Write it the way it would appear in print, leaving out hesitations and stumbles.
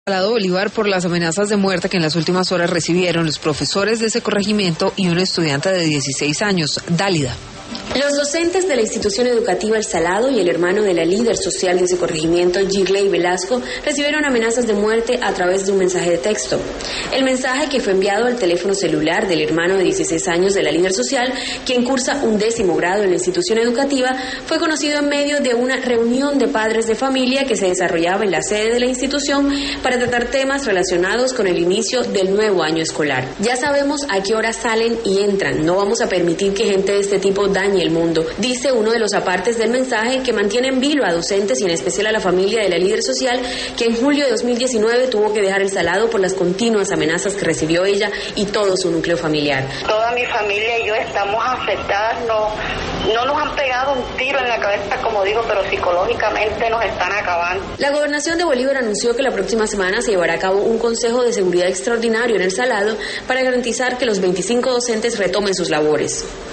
Salado Bolívar por las amenazas de muerte que en las últimas horas recibieron los profesores de ese corregimiento y una estudiante de 16 años, Dálida. Los docentes de la institución educativa El Salado y el hermano de la líder social de ese corregimiento, Girley Velasco, recibieron amenazas de muerte a través de un mensaje de texto. El mensaje, que fue enviado al teléfono celular del hermano de 16 años de la líder social, quien cursa un 10º grado en la institución educativa, fue conocido en medio de una reunión de padres de familia que se desarrollaba en la sede de la institución para tratar temas relacionados con el inicio del nuevo año escolar. Ya sabemos a qué hora salen y entran. No vamos a permitir que gente de este tipo dañe el mundo, dice uno de los apartes del mensaje, que mantiene en vilo a docentes y en especial a la familia de la líder social, que en julio de 2019 tuvo que dejar El Salado por las continuas amenazas que recibió ella y todo su núcleo familiar. Toda mi familia y yo estamos afectadas, no nos han pegado un tiro en la cabeza, como digo, pero psicológicamente nos están acabando. La Gobernación de Bolívar anunció que la próxima semana se llevará a cabo un consejo de seguridad extraordinario en El Salado para garantizar que los 25 docentes retomen sus labores.